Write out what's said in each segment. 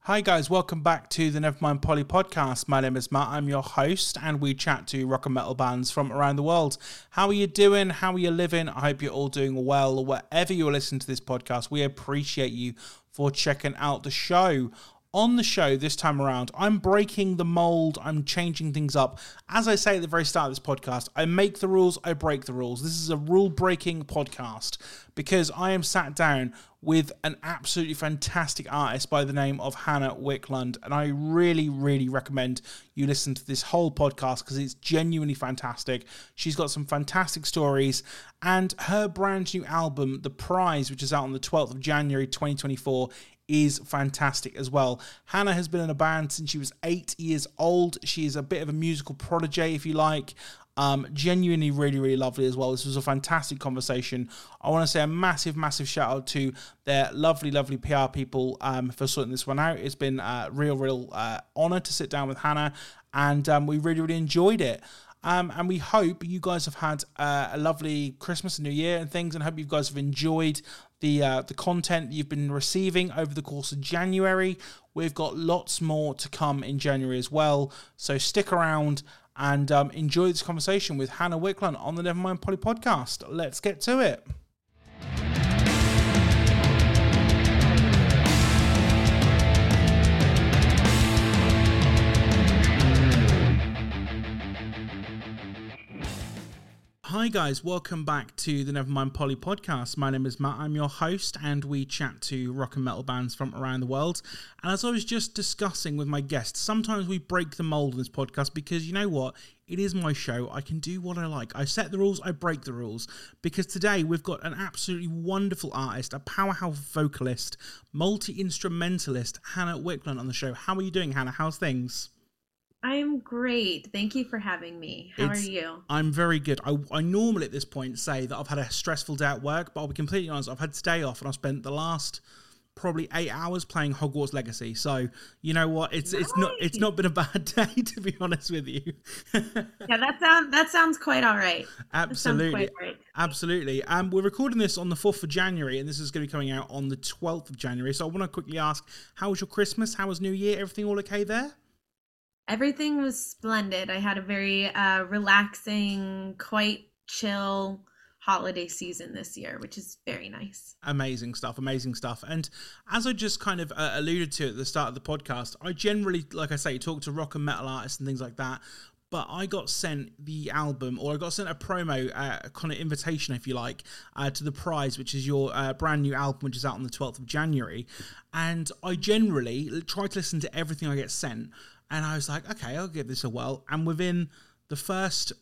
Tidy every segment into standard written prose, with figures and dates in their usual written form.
Hi guys, welcome back to the Nevermind Polly podcast. My name is Matt, I'm your host, and we chat to rock and metal bands from around the world. How are you doing? How are you living? I hope you're all doing well. Wherever you're listening to this podcast, we appreciate you for checking out the show. On the show this time around, I'm breaking the mold, I'm changing things up. As I say at the very start of this podcast, I make the rules, I break the rules. This is a rule-breaking podcast because I am sat down with an absolutely fantastic artist by the name of Hannah Wicklund, and I really, really recommend you listen to this whole podcast because it's genuinely fantastic. She's got some fantastic stories, and her brand new album, The Prize, which is out on the 12th of January 2024, is fantastic as well. Hannah has been in a band since she was 8 years old. She is a bit of a musical prodigy, if you like. Genuinely really, really lovely as well. This was a fantastic conversation. I want to say a massive, massive shout out to their lovely, lovely PR people for sorting this one out. It's been a real honor to sit down with Hannah, and we really, really enjoyed it. And we hope you guys have had a lovely Christmas and New Year and things, and hope you guys have enjoyed the content you've been receiving over the course of January. We've got lots more to come in January as well, so stick around and enjoy this conversation with Hannah Wicklund on the Nevermind Polly podcast. Let's get to it. Hi guys, welcome back to the Nevermind Polly podcast. My name is Matt, I'm your host, and we chat to rock and metal bands from around the world. And as I was just discussing with my guests, sometimes we break the mold in this podcast because you know what? It is my show. I can do what I like. I set the rules, I break the rules. Because today we've got an absolutely wonderful artist, a powerhouse vocalist, multi-instrumentalist, Hannah Wicklund on the show. How are you doing, Hannah? How's things? I'm great. Thank you for having me. How are you? I'm very good. I normally at this point say that I've had a stressful day at work, but I'll be completely honest, I've had today off and I've spent the last probably 8 hours playing Hogwarts Legacy. So you know what? It's not been a bad day, to be honest with you. Yeah, that sounds quite all right. Absolutely. Absolutely. We're recording this on the 4th of January, and this is going to be coming out on the 12th of January. So I want to quickly ask, how was your Christmas? How was New Year? Everything all okay there? Everything was splendid. I had a very relaxing, quite chill holiday season this year, which is very nice. Amazing stuff. And as I just kind of alluded to at the start of the podcast, I generally, like I say, talk to rock and metal artists and things like that. But I got sent the album, or I got sent a promo, kind of invitation, if you like, to The Prize, which is your brand new album, which is out on the 12th of January. And I generally try to listen to everything I get sent. And I was like, okay, I'll give this a whirl. And within the first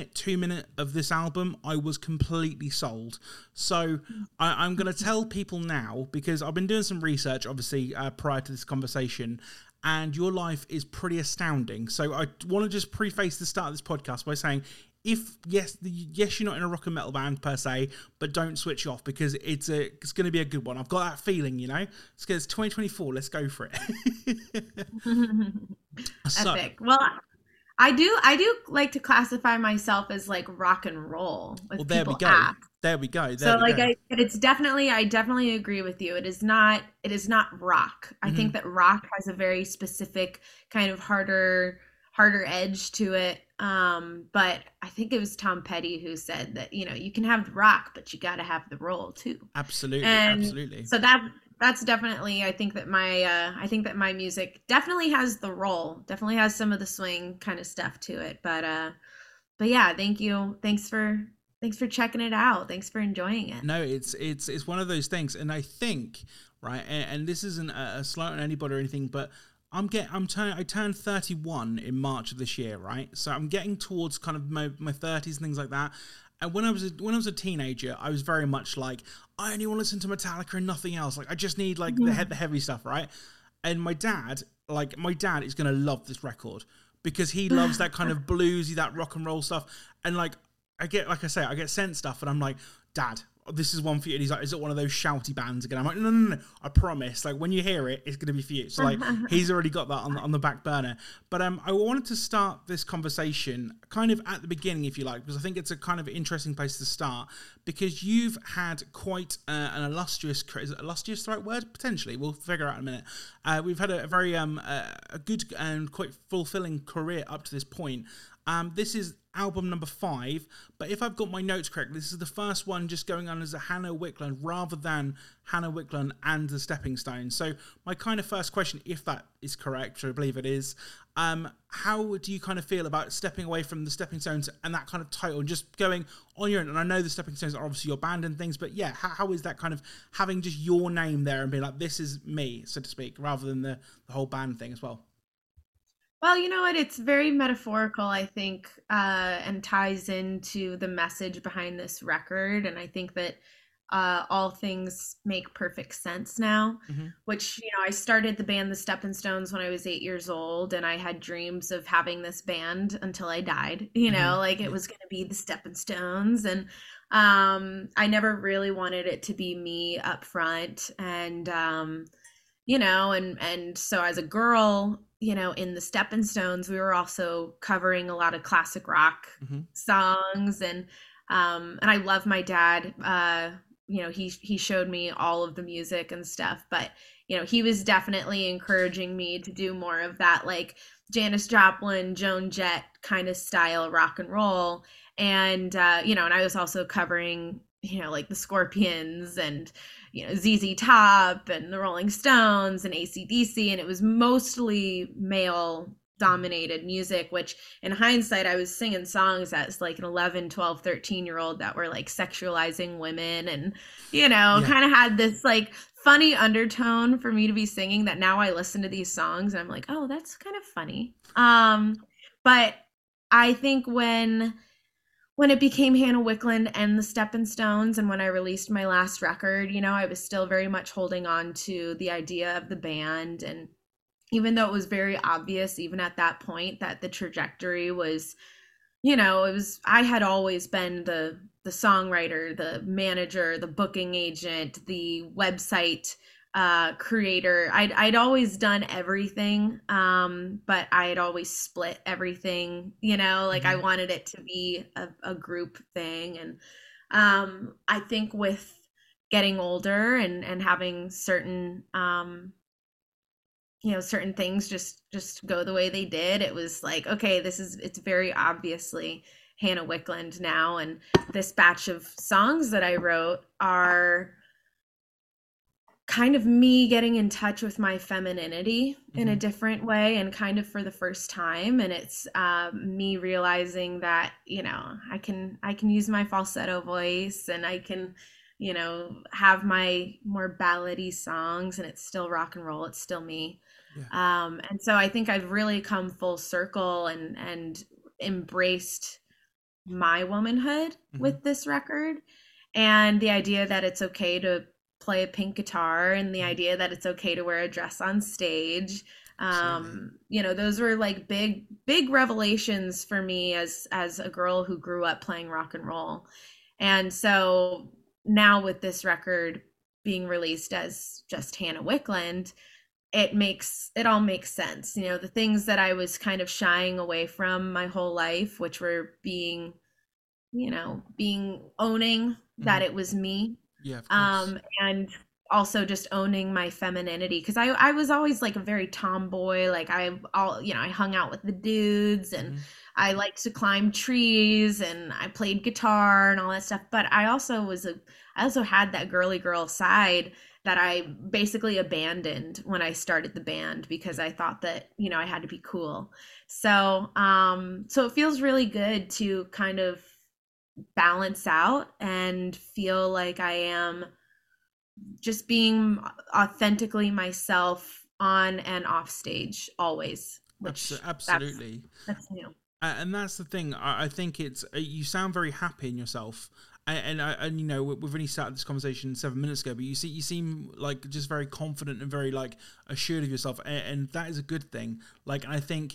2 minutes of this album, I was completely sold. So I'm going to tell people now, because I've been doing some research, obviously, prior to this conversation, and your life is pretty astounding. So I want to just preface the start of this podcast by saying, yes, you're not in a rock and metal band per se, but don't switch off because it's going to be a good one. I've got that feeling, you know. It's 2024. Let's go for it. Epic. Well, I do like to classify myself as like rock and roll. Well, there we go. There we go. I definitely agree with you. It is not rock. I think that rock has a very specific kind of harder edge to it. But I think it was Tom Petty who said that, you know, you can have the rock, but you got to have the roll too. Absolutely. So that's definitely, I think that my music definitely has the roll, definitely has some of the swing kind of stuff to it. But yeah, thank you. Thanks for checking it out. Thanks for enjoying it. No, it's one of those things. And I think, right, and this isn't a slight on anybody or anything, but I turned 31 in March of this year, right? So I'm getting towards kind of my 30s and things like that. And when I was a teenager, I was very much like, I only want to listen to Metallica and nothing else. Like, I just need like the heavy stuff, right? And my dad is going to love this record because he loves that kind of bluesy, that rock and roll stuff. And like, I get sent stuff and I'm like, Dad, this is one for you. And he's like, is it one of those shouty bands again? I'm like, no. I promise. Like, when you hear it, it's going to be for you. So, like, he's already got that on the back burner. But I wanted to start this conversation kind of at the beginning, if you like, because I think it's a kind of interesting place to start, because you've had quite an illustrious, is it illustrious the right word? Potentially. We'll figure out in a minute. We've had a very a good and quite fulfilling career up to this point. This is album number 5, but if I've got my notes correct, this is the first one just going on as a Hannah Wicklund rather than Hannah Wicklund and the Stepping Stones. So my kind of first question, if that is correct, which I believe it is, how do you kind of feel about stepping away from the Stepping Stones and that kind of title and just going on your own? And I know the Stepping Stones are obviously your band and things, but yeah, how is that kind of having just your name there and being like, this is me, so to speak, rather than the whole band thing as well? Well, you know what? It's very metaphorical, I think, and ties into the message behind this record. And I think that all things make perfect sense now, which, you know, I started the band The Stepping Stones when I was 8 years old, and I had dreams of having this band until I died, you know, like it was going to be The Stepping Stones. And I never really wanted it to be me up front. And, you know, and so as a girl, you know, in the Stepping Stones, we were also covering a lot of classic rock songs, and I love my dad. You know, he showed me all of the music and stuff, but you know, he was definitely encouraging me to do more of that, like Janis Joplin, Joan Jett kind of style rock and roll, and you know, and I was also covering, you know, like the Scorpions and, you know, ZZ Top and the Rolling Stones and AC/DC, and it was mostly male dominated music, which in hindsight, I was singing songs as like an 11, 12, 13-year-old that were like sexualizing women and, you know, kind of had this like funny undertone for me to be singing that now I listen to these songs and I'm like, oh, that's kind of funny. But I think when it became Hannah Wicklund and the Stepping Stones, and when I released my last record, you know, I was still very much holding on to the idea of the band. And even though it was very obvious, even at that point, that the trajectory was, you know, I had always been the songwriter, the manager, the booking agent, the website creator. I'd always done everything, but I had always split everything, you know, like I wanted it to be a group thing. And I think with getting older and having certain you know, certain things just go the way they did, it was like, okay, it's very obviously Hannah Wicklund now. And this batch of songs that I wrote are kind of me getting in touch with my femininity in a different way, and kind of for the first time. And it's me realizing that, you know, I can use my falsetto voice, and I can, you know, have my more ballady songs, and it's still rock and roll. It's still me. And so I think I've really come full circle and embraced my womanhood with this record, and the idea that it's okay to play a pink guitar, and the idea that it's okay to wear a dress on stage. You know, those were like big revelations for me as a girl who grew up playing rock and roll. And so now with this record being released as just Hannah Wicklund, it all makes sense. You know, the things that I was kind of shying away from my whole life, which were owning that it was me. Yeah, of course. And also just owning my femininity, because I was always like a very tomboy. Like I hung out with the dudes, and I liked to climb trees, and I played guitar and all that stuff. But I also had that girly girl side that I basically abandoned when I started the band, because I thought that, you know, I had to be cool. So it feels really good to kind of balance out and feel like I am just being authentically myself on and off stage always. Which absolutely. That's new. And that's the thing. I think it's, you sound very happy in yourself. And you know, we've only started this conversation 7 minutes ago, but you seem like just very confident and very like assured of yourself, and that is a good thing. Like, I think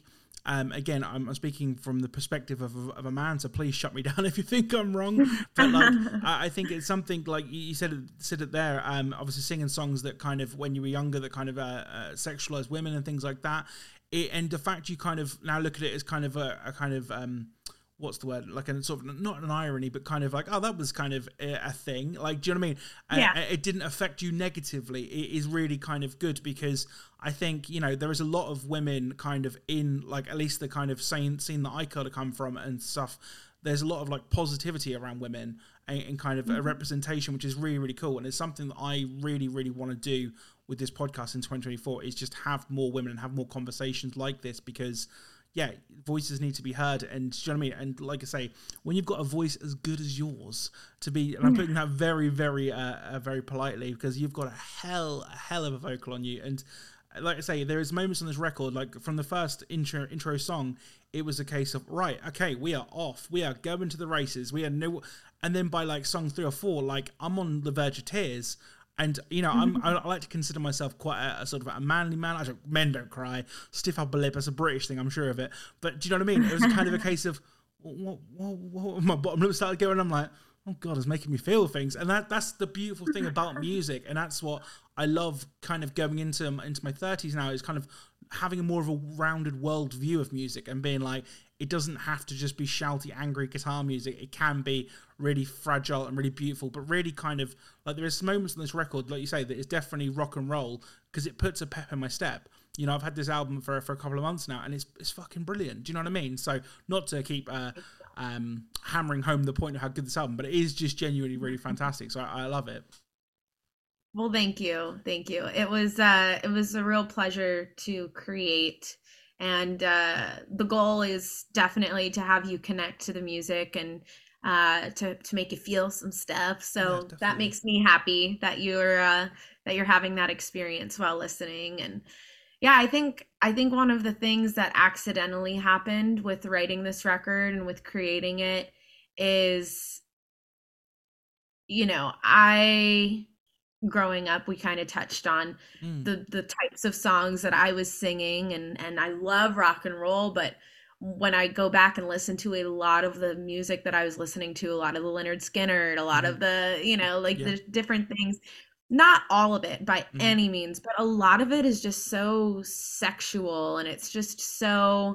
again, I'm speaking from the perspective of a man, so please shut me down if you think I'm wrong. But like, I think it's something like you said it there. Obviously, singing songs that kind of when you were younger that kind of sexualize women and things like that. And the fact you kind of now look at it as kind of a kind of what's the word? Like a sort of not an irony, but kind of like, oh, that was kind of a thing. Like, do you know what I mean? Yeah. It didn't affect you negatively. It is really kind of good because I think, you know, there is a lot of women kind of in like, at least the kind of scene that I kind of come from and stuff. There's a lot of like positivity around women and kind of a representation, which is really, really cool. And it's something that I really, really want to do with this podcast in 2024 is just have more women and have more conversations like this because yeah, voices need to be heard. And do you know what I mean? And like I say, when you've got a voice as good as yours to be, and I'm putting that very, very, very politely because you've got a hell of a vocal on you. And like I say, there is moments on this record, like from the first intro song, it was a case of, right, okay, we are off. We are going to the races. We are no, and then by like song 3 or 4, like I'm on the verge of tears. And, you know, I like to consider myself quite a sort of a manly man. Men don't cry. Stiff upper lip, that's a British thing, I'm sure of it. But do you know what I mean? It was kind of a case of, what my bottom lip started going. I'm like, oh, God, it's making me feel things. And that's the beautiful thing about music. And that's what I love kind of going into my 30s now is kind of having a more of a rounded world view of music and being like, it doesn't have to just be shouty, angry guitar music. It can be really fragile and really beautiful, but really kind of like there is moments on this record, like you say, that is definitely rock and roll because it puts a pep in my step. You know, I've had this album for a couple of months now and it's fucking brilliant. Do you know what I mean? So not to keep hammering home the point of how good this album, but it is just genuinely really fantastic. So I love it. Well, thank you. It was a real pleasure to create. And the goal is definitely to have you connect to the music and to make you feel some stuff. So yeah, that makes me happy that you're having that experience while listening. And yeah, I think one of the things that accidentally happened with writing this record and with creating it is, you know, growing up, we kind of touched on the types of songs that I was singing and I love rock and roll, but when I go back and listen to a lot of the music that I was listening to, a lot of the Lynyrd Skynyrd, a lot of the, you know, like the different things, not all of it by any means, but a lot of it is just so sexual and it's just so,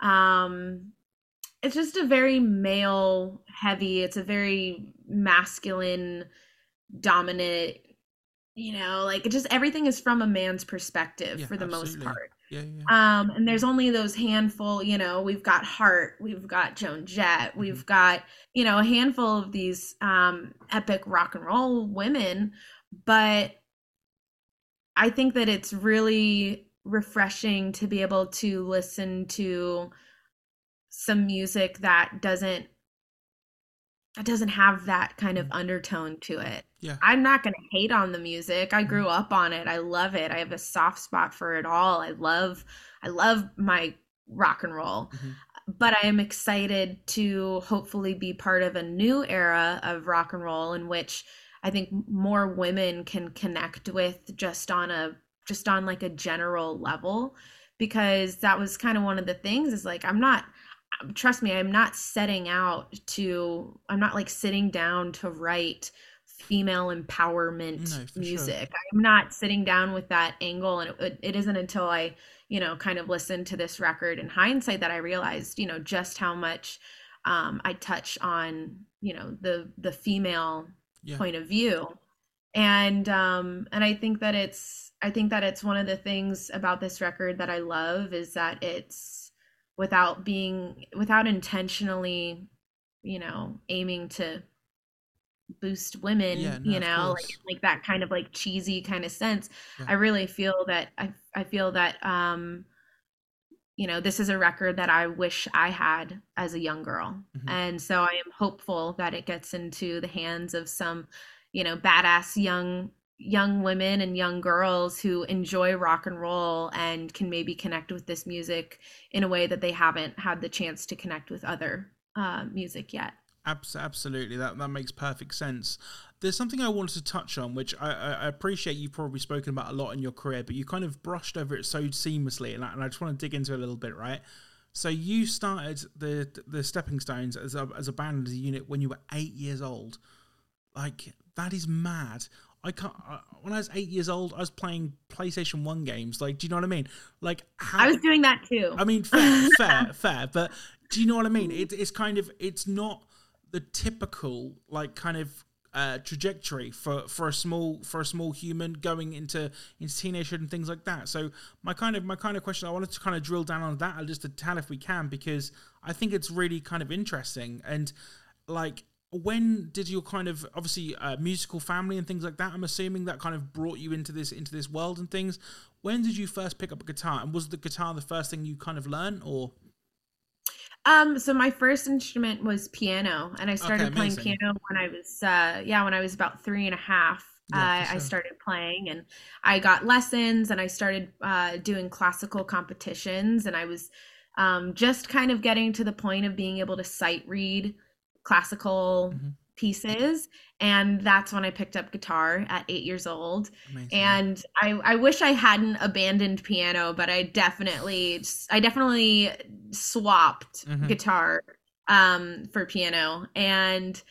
it's just a very male heavy, it's a very masculine dominant, you know, like it just everything is from a man's perspective for the most part. Yeah. And there's only those handful, you know, we've got Heart, we've got Joan Jett, we've got, you know, a handful of these epic rock and roll women, but I think that it's really refreshing to be able to listen to some music that doesn't have that kind of undertone to it. Yeah. I'm not going to hate on the music. I grew up on it. I love it. I have a soft spot for it all. I love my rock and roll. But I am excited to hopefully be part of a new era of rock and roll in which I think more women can connect with just on like a general level, because that was kind of one of the things is like, trust me, I'm not like sitting down to write female empowerment music. Sure. I'm not sitting down with that angle. And it isn't until I, you know, kind of listened to this record in hindsight that I realized, you know, just how much I touch on, you know, the female point of view. And I think that it's one of the things about this record that I love is that it's without intentionally, you know, aiming to boost women, you know, like that kind of like cheesy kind of sense. I really feel that I feel that you know, this is a record that I wish I had as a young girl. And so I am hopeful that it gets into the hands of some, you know, badass young women and young girls who enjoy rock and roll and can maybe connect with this music in a way that they haven't had the chance to connect with other music yet. Absolutely, that makes perfect sense. There's something I wanted to touch on, which I appreciate you've probably spoken about a lot in your career, but you kind of brushed over it so seamlessly, and I just want to dig into it a little bit, right? So you started the Stepping Stones as a band, as a unit, when you were 8 years old. Like, that is mad. I can't. When I was 8 years old, I was playing PlayStation 1 games. Like, do you know what I mean? Like, how? I was doing that too. I mean, fair. But do you know what I mean? It's kind of, it's not the typical, like, kind of trajectory for a small human going into teenagehood and things like that. So my kind of question, I wanted to kind of drill down on that just a tad if we can, because I think it's really kind of interesting. And like, when did your kind of, obviously, musical family and things like that, I'm assuming that kind of brought you into this world and things. When did you first pick up a guitar, and was the guitar the first thing you kind of learned, or? So my first instrument was piano, and I started playing piano when I was, when I was about 3.5. Yeah, for I sure. started playing, and I got lessons, and I started doing classical competitions, and I was just kind of getting to the point of being able to sight read classical Hmm. pieces. And that's when I picked up guitar at 8 years old. Amazing. And I wish I hadn't abandoned piano, but I definitely swapped Hmm. guitar for piano. And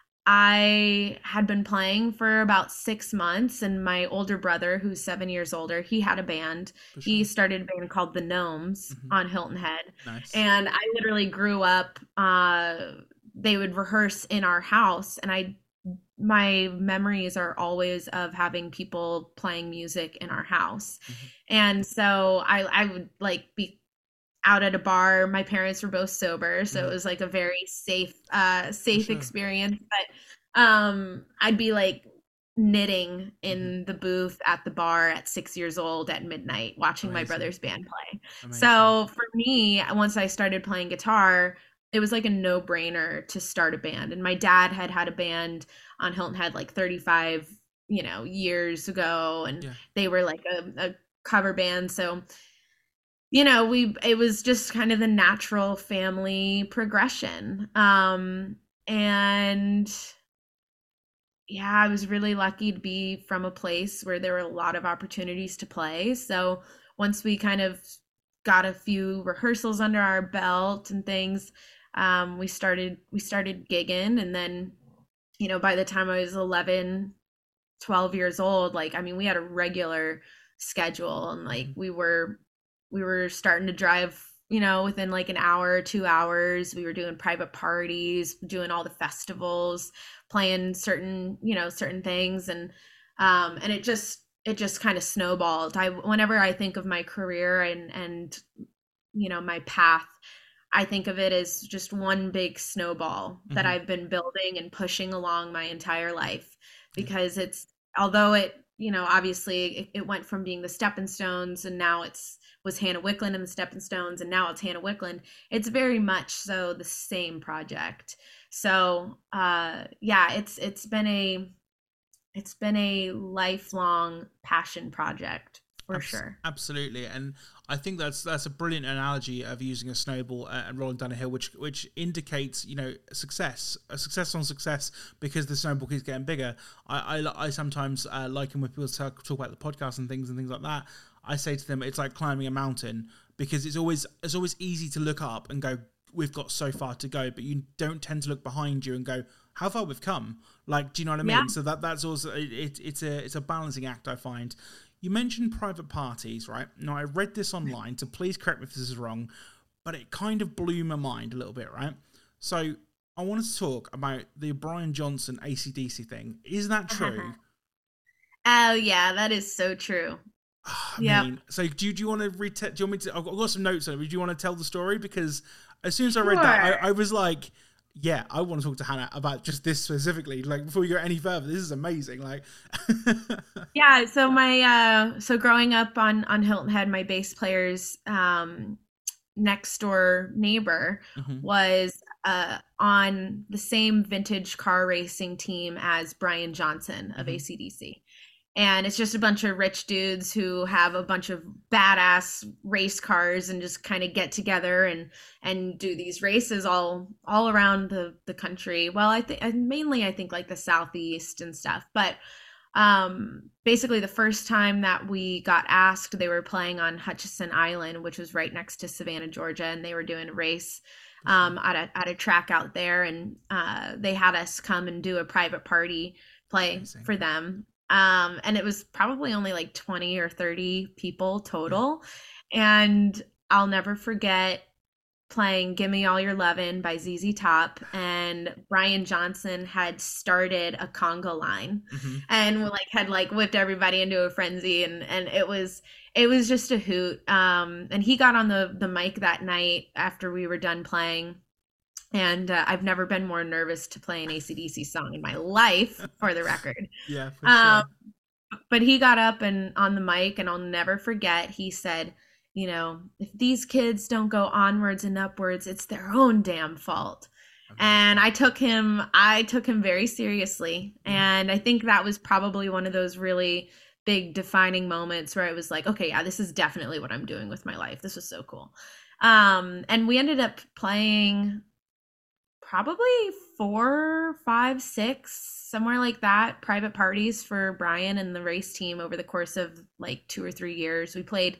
I had been playing for about 6 months, and my older brother, who's 7 years older, he had a band. For He sure. started a band called the Gnomes Hmm. on Hilton Head. Nice. And I literally grew up, they would rehearse in our house, and my memories are always of having people playing music in our house. Hmm. And so I would like be out at a bar. My parents were both sober, so it Hmm. was like a very For safe sure. experience. But I'd be like knitting Hmm. in the booth at the bar at 6 years old at midnight, watching my Amazing. brother's band play. Amazing. So for me, once I started playing guitar, it was like a no-brainer to start a band. And my dad had a band on Hilton Head like 35, years ago, and Yeah. they were like a cover band. So it was just kind of the natural family progression. And yeah, I was really lucky to be from a place where there were a lot of opportunities to play. So once we kind of got a few rehearsals under our belt and things, we started gigging. And then, by the time I was 11, 12 years old, like, I mean, we had a regular schedule, and like Hmm. we were starting to drive, within like an hour, 2 hours. We were doing private parties, doing all the festivals, playing certain things. And it just kind of snowballed. Whenever I think of my career and my path, I think of it as just one big snowball that Hmm. I've been building and pushing along my entire life. Yeah. Because although it, obviously it went from being the Stepping Stones, and now was Hannah Wicklund and the Stepping Stones, and now it's Hannah Wicklund. It's very much so the same project. So yeah, it's been a lifelong passion project for sure. Absolutely, and I think that's a brilliant analogy of using a snowball and rolling down a hill, which indicates, success, a success on success, because the snowball keeps getting bigger. I sometimes liken when people talk about the podcast and things like that. I say to them, it's like climbing a mountain, because it's always easy to look up and go, we've got so far to go, but you don't tend to look behind you and go, how far we've come. Like, do you know what I Yeah. mean? So that's also it's a balancing act, I find. You mentioned private parties, right? Now, I read this online, so please correct me if this is wrong, but it kind of blew my mind a little bit, right? So I wanted to talk about the Brian Johnson AC/DC thing. Is that true? Oh yeah, that is so true. I Yep. mean, so do you want to do you want me to? I've got some notes on it. Do you want to tell the story? Because as soon as I read that, Sure. I was like, yeah, I want to talk to Hannah about just this specifically. Like, before we go any further, this is amazing. Like, Yeah, so growing up on Hilton Head, my bass player's next door neighbor hmm. was on the same vintage car racing team as Brian Johnson of Hmm. AC/DC. And it's just a bunch of rich dudes who have a bunch of badass race cars and just kind of get together and do these races all around the country. Well, I think mainly, I think like the southeast and stuff. But Basically the first time that we got asked, they were playing on Hutchison Island, which was right next to Savannah, Georgia, and they were doing a race at a track out there, and they had us come and do a private party play Amazing. for them. And it was probably only like 20 or 30 people Yeah. total. And I'll never forget playing Gimme All Your Lovin' by ZZ Top, and Brian Johnson had started a conga line Hmm. and like had like whipped everybody into a frenzy, and it was just a hoot. And he got on the mic that night after we were done playing, and I've never been more nervous to play an AC/DC song in my life, for the record. Yeah, for Um, sure. but he got up and on the mic, and I'll never forget, he said, if these kids don't go onwards and upwards, it's their own damn fault. And Amazing. I took him very seriously. Yeah. And I think that was probably one of those really big defining moments where I was like, okay, yeah, this is definitely what I'm doing with my life. This was so cool. And we ended up playing probably four, five, six, somewhere like that, private parties for Brian and the race team over the course of like 2 or 3 years.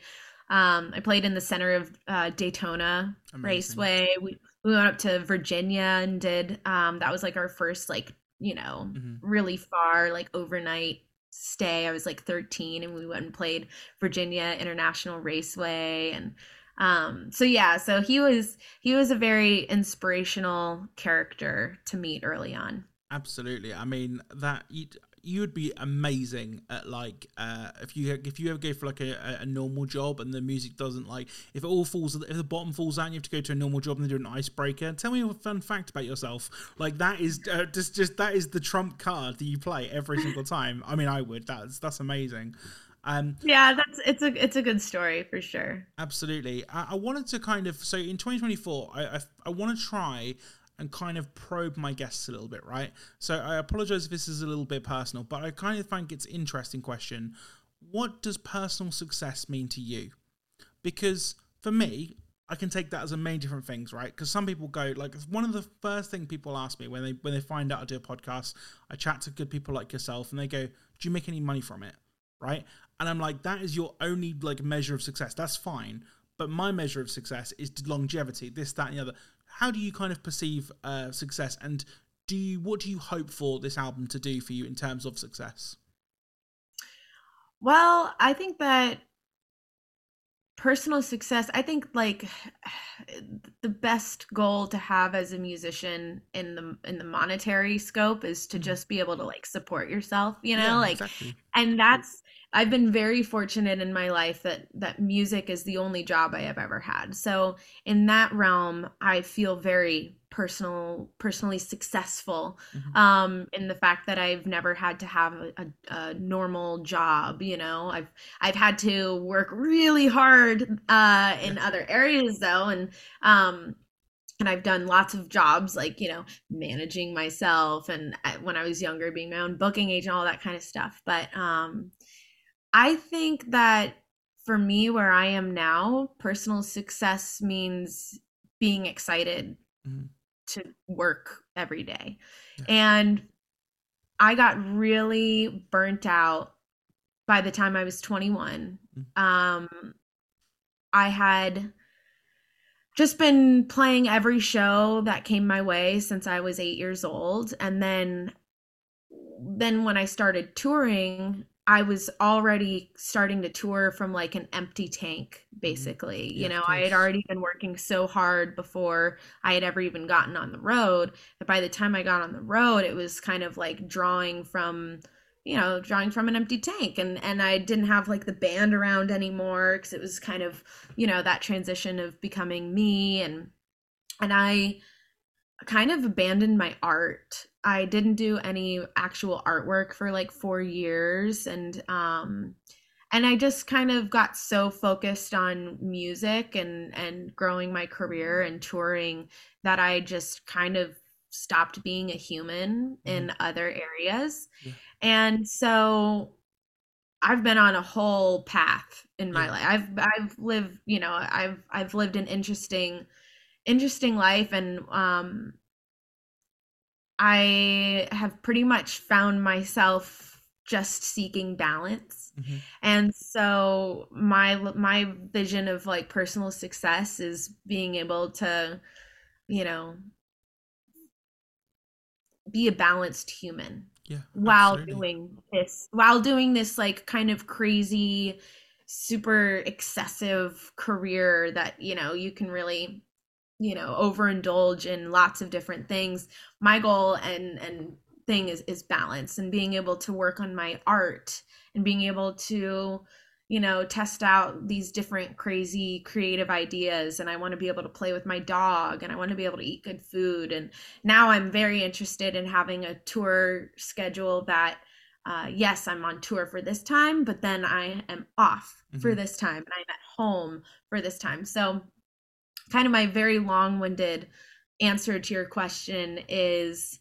I played in the center of Daytona Amazing. Raceway. We went up to Virginia and did, that was like our first, like, Hmm. really far, like overnight stay. I was like 13, and we went and played Virginia International Raceway. And so yeah, so he was a very inspirational character to meet early on. Absolutely. I mean that you would be amazing at like if you ever go for like a normal job and the music doesn't like if it all falls if the bottom falls out and you have to go to a normal job and they do an icebreaker. Tell me a fun fact about yourself. Like that is just that is the trump card that you play every single time. I mean, I would. That's amazing. Um, Yeah, it's a good story for sure. Absolutely. I wanted to kind of so in 2024, I want to try and kind of probe my guests a little bit, right? So I apologize if this is a little bit personal, but I kind of think it's an interesting question. What does personal success mean to you? Because for me, I can take that as a many different things, right? Because some people go like one of the first thing people ask me when they find out I do a podcast, I chat to good people like yourself, and they go, "Do you make any money from it?" Right? And I'm like, that is your only like measure of success. That's fine, but my measure of success is longevity, this, that, and the other. How do you kind of perceive success, and what do you hope for this album to do for you in terms of success? Well, I think that personal success, I think like the best goal to have as a musician in the monetary scope is to Mhm. just be able to like support yourself, Yeah, like, exactly. and that's, I've been very fortunate in my life that music is the only job I have ever had. So in that realm, I feel very personally successful, Hmm. in the fact that I've never had to have a normal job. I've had to work really hard Yeah. in other areas though, um, and I've done lots of jobs like managing myself, and when I was younger, being my own booking agent, all that kind of stuff. But I think that for me, where I am now, personal success means being excited Hmm. to work every day. Yeah. And I got really burnt out by the time I was 21. Mm. I had just been playing every show that came my way since I was 8 years old. And then when I started touring, I was already starting to tour from like an empty tank, Hmm. basically. Yeah, of I had course. already been working so hard before I had ever even gotten on the road that by the time I got on the road, it was kind of like drawing from an empty tank. And I didn't have like the band around anymore because it was kind of, that transition of becoming me. And I kind of abandoned my art. I didn't do any actual artwork for like 4 years, and I just kind of got so focused on music and growing my career and touring that I just kind of stopped being a human Hmm. in other areas. Yeah. And so I've been on a whole path in my Yeah. life. I've lived, I've lived an interesting life, and I have pretty much found myself just seeking balance. Hmm. And so my vision of like personal success is being able to, you know, be a balanced human Yeah, while absolutely. doing this like kind of crazy, super excessive career that, you can really, overindulge in lots of different things. My goal and thing is balance, and being able to work on my art, and being able to, test out these different crazy creative ideas. And I want to be able to play with my dog, and I want to be able to eat good food. And now I'm very interested in having a tour schedule that, yes, I'm on tour for this time, but then I am off for Hmm. this time, and I'm at home for this time. So kind of my very long-winded answer to your question is,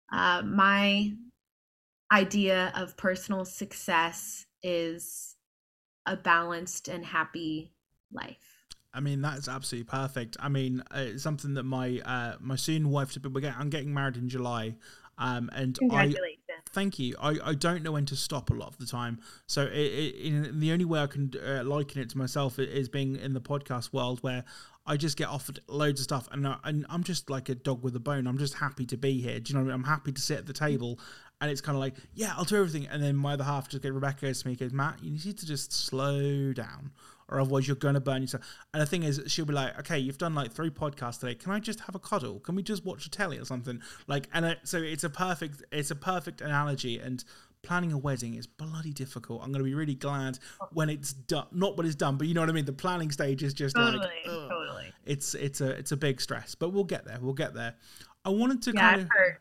my idea of personal success is a balanced and happy life. I mean, that's absolutely perfect. I mean, it's something that my soon wife to be. I'm getting married in July, and I Congratulations. thank you. I don't know when to stop a lot of the time. So the only way I can liken it to myself is being in the podcast world, where I just get offered loads of stuff, and I'm just like a dog with a bone. I'm just happy to be here. Do you know what I mean? I'm happy to sit at the table, and it's kind of like, yeah, I'll do everything. And then my other half just Rebecca goes to me, goes, Matt, you need to just slow down, or otherwise you're going to burn yourself. And the thing is, she'll be like, okay, you've done like 3 podcasts today. Can I just have a cuddle? Can we just watch a telly or something? Like, so it's a perfect analogy. And planning a wedding is bloody difficult. I'm going to be really glad when it's done, not when it's done, but you know what I mean? The planning stage is just like, Totally, ugh, totally. it's a big stress, but we'll get there. We'll get there. I wanted to Yeah, kind I've of, heard.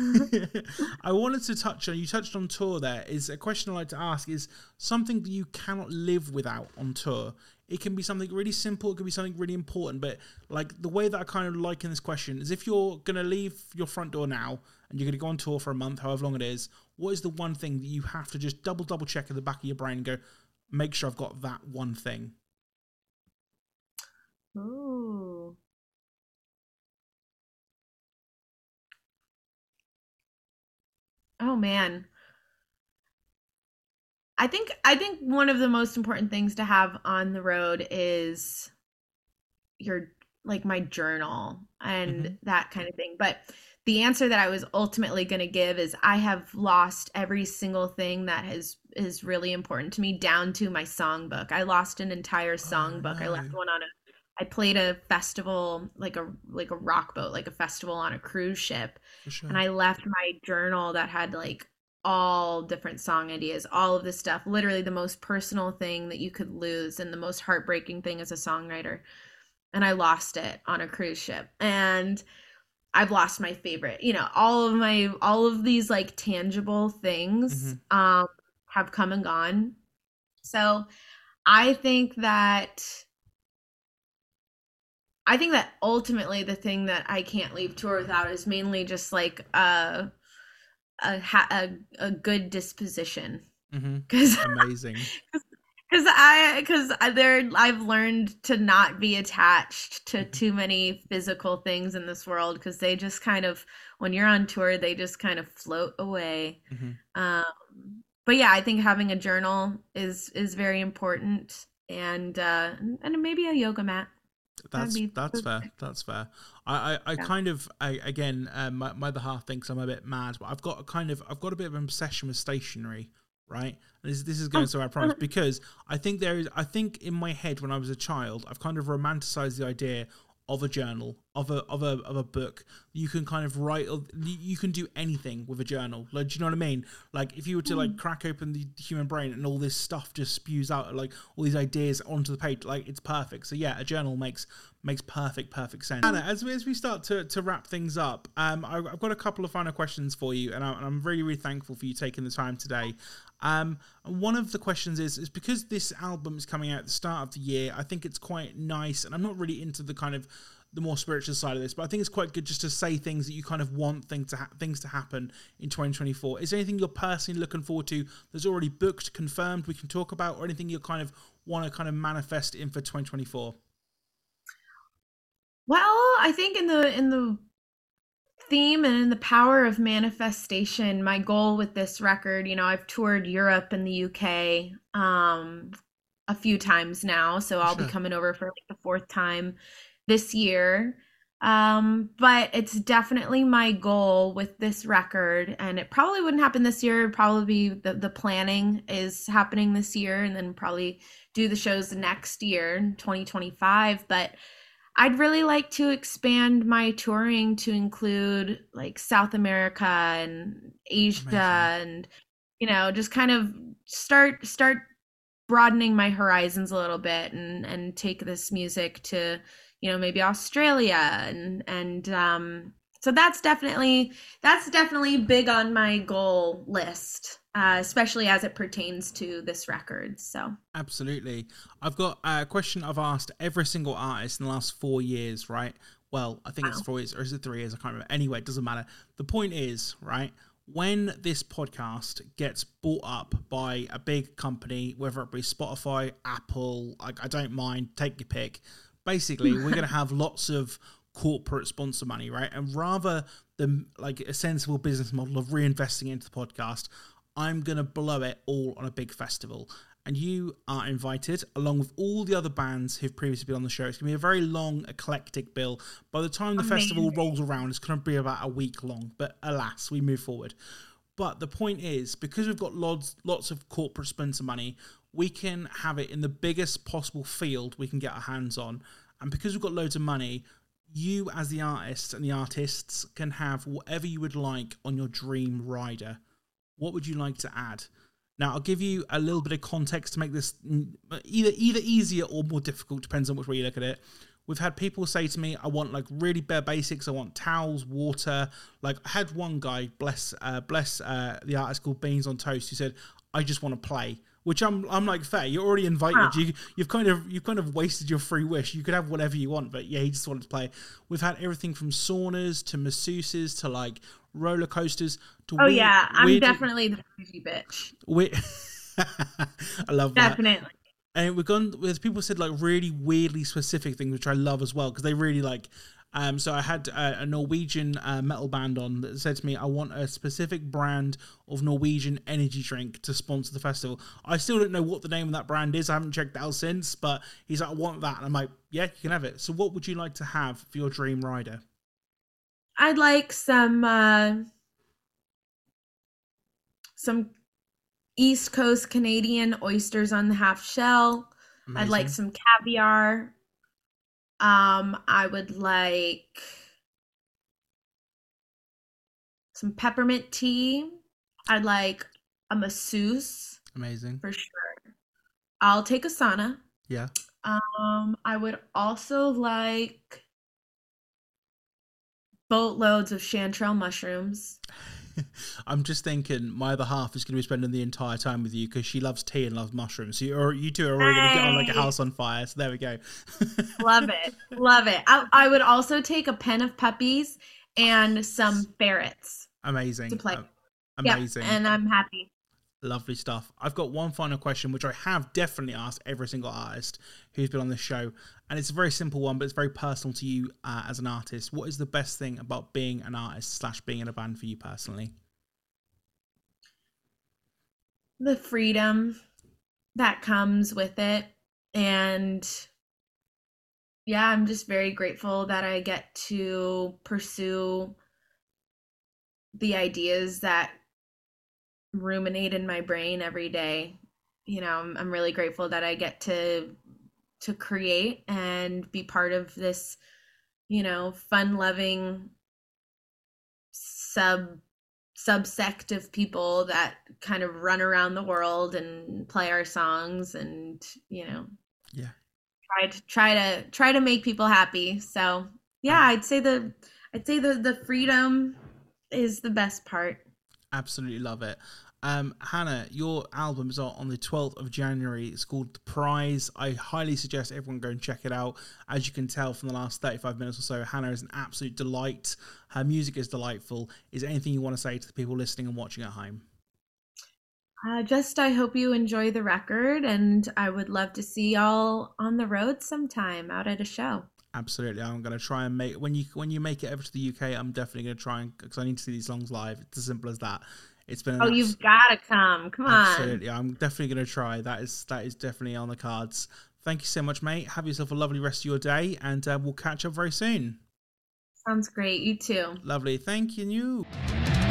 I wanted to touch on, you touched on tour there, is a question I like to ask is something that you cannot live without on tour. It can be something really simple, it can be something really important, but like the way that I kind of like in this question is if you're going to leave your front door now and you're going to go on tour for a month, however long it is, what is the one thing that you have to just double check at the back of your brain and go, make sure I've got that one thing? Ooh. Oh man. I think one of the most important things to have on the road is your like my journal and Hmm. that kind of thing. But the answer that I was ultimately going to give is I have lost every single thing that is really important to me, down to my songbook. I lost an entire Oh songbook. I no, left one on a I played a festival, like a rock boat, like a festival on a cruise ship, for and sure. I left my journal that had like all different song ideas, all of this stuff, literally the most personal thing that you could lose and the most heartbreaking thing as a songwriter. And I lost it on a cruise ship. And I've lost my favorite. All of these like tangible things Hmm. have come and gone. So I think that I think that ultimately the thing that I can't leave tour without is mainly just like a good disposition, Hmm. because Amazing. I've learned to not be attached to too many physical things in this world, because they just kind of, when you're on tour, they just kind of float away. Hmm. Um, but yeah, I think having a journal is very important, and maybe a yoga mat. That'd be That's fair. That's fair. I yeah. kind of again my other half thinks I'm a bit mad, but I've got a bit of an obsession with stationery, right? And this is going Oh. somewhere I promise, because I think in my head when I was a child I've kind of romanticized the idea of a journal, of a book. You can kind of write, you can do anything with a journal. Like, do you know what I mean? Like if you were to like crack open the human brain and all this stuff just spews out, like all these ideas onto the page, like it's perfect. So yeah, a journal makes perfect sense. Anna, as we start to wrap things up, I've got a couple of final questions for you, and I'm really thankful for you taking the time today. And one of the questions is because this album is coming out at the start of the year, I think it's quite nice, and I'm not really into the kind of the more spiritual side of this, but I think it's quite good just to say things that you kind of want things to happen in 2024. Is there anything you're personally looking forward to that's already booked, confirmed, we can talk about, or anything you kind of want to kind of manifest in for 2024? Well, I think in the theme and in the power of manifestation, my goal with this record, I've toured Europe and the UK a few times now, so I'll be Sure. coming over for like the fourth time this year. But it's definitely my goal with this record, and it probably wouldn't happen this year. It'd probably be the planning is happening this year, and then probably do the shows next year in 2025. But I'd really like to expand my touring to include like South America and Asia Amazing. and just kind of start broadening my horizons a little bit and take this music to maybe Australia and so that's definitely big on my goal list, especially as it pertains to this record. So Absolutely. I've got a question I've asked every single artist in the last 4 years, right? Well, I think it's wow. 4 years, or is it 3 years? I can't remember. Anyway, it doesn't matter. The point is, right, when this podcast gets bought up by a big company, whether it be Spotify, Apple, like I don't mind, take your pick. Basically, we're going to have lots of corporate sponsor money, right? And rather than like a sensible business model of reinvesting into the podcast, I'm going to blow it all on a big festival. And you are invited, along with all the other bands who've previously been on the show. It's going to be a very long, eclectic bill. By the time the festival Amazing. rolls around, it's going to be about a week long. But alas, we move forward. But the point is, because we've got lots of corporate sponsor money, we can have it in the biggest possible field we can get our hands on. And because we've got loads of money, you as the artist and the artists can have whatever you would like on your dream rider. What would you like to add? Now, I'll give you a little bit of context to make this either easier or more difficult, depends on which way you look at it. We've had people say to me, I want like really bare basics. I want towels, water. Like I had one guy, bless the artist called Beans on Toast, who said, I just want to play. Which I'm like, fair. You're already invited. Wow. You've kind of wasted your free wish. You could have whatever you want, but yeah, he just wanted to play. We've had everything from saunas to masseuses to like roller coasters to Oh yeah, I'm weird. definitely the bougie bitch. We I love that. Definitely. And we've gone with people said like really weirdly specific things, which I love as well because they really like. So I had a Norwegian metal band on that said to me, I want a specific brand of Norwegian energy drink to sponsor the festival. I still don't know what the name of that brand is. I haven't checked it out since, but he's like, I want that. And I'm like, yeah, you can have it. So what would you like to have for your dream rider? I'd like some East Coast Canadian oysters on the half shell. I'd like Amazing. some caviar. I would like some peppermint tea. I'd like a masseuse Amazing. for sure. I'll take a sauna. Yeah. I would also like boatloads of chanterelle mushrooms. I'm just thinking my other half is going to be spending the entire time with you because she loves tea and loves mushrooms. So you two are already going to get on like a Hey, house on fire. So there we go. love it. Love it. I would also take a pen of puppies and some ferrets to Amazing. play. Yep, Amazing. and I'm happy. Lovely stuff. I've got one final question, which I have definitely asked every single artist who's been on this show. And it's a very simple one, but it's very personal to you as an artist. What is the best thing about being an artist slash being in a band for you personally? The freedom that comes with it. And yeah, I'm just very grateful that I get to pursue the ideas that ruminate in my brain every day. I'm really grateful that I get to create and be part of this, fun loving sub subsect of people that kind of run around the world and play our songs and Yeah, try to make people happy. So yeah, I'd say the freedom is the best part. absolutely love it. Hannah, your album is out on the 12th of January. It's called The Prize. I highly suggest everyone go and check it out. As you can tell from the last 35 minutes or so, Hannah is an absolute delight. Her music is delightful. Is there anything you want to say to the people listening and watching at home? Just I hope you enjoy the record, and I would love to see y'all on the road sometime out at a show. Absolutely, I'm going to try and make when you make it over to the UK. I'm definitely going to try and because I need to see these songs live. It's as simple as that. It's been you've got to come. Come on. Absolutely, I'm definitely going to try. That is definitely on the cards. Thank you so much, mate. Have yourself a lovely rest of your day, and we'll catch up very soon. Sounds great. You too. Lovely. Thank you.